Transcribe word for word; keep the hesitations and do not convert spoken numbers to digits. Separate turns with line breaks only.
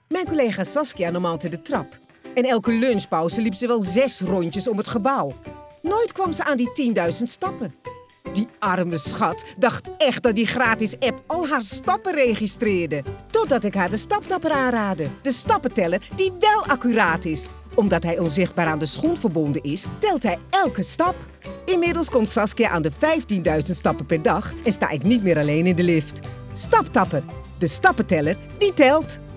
Mijn collega Saskia nam altijd de trap. En elke lunchpauze liep ze wel zes rondjes om het gebouw. Nooit kwam ze aan die tienduizend stappen. Die arme schat dacht echt dat die gratis app al haar stappen registreerde. Totdat ik haar de staptapper aanraadde. De stappenteller die wel accuraat is. Omdat hij onzichtbaar aan de schoen verbonden is, telt hij elke stap. Inmiddels komt Saskia aan de vijftienduizend stappen per dag en sta ik niet meer alleen in de lift. Staptapper, de stappenteller die telt.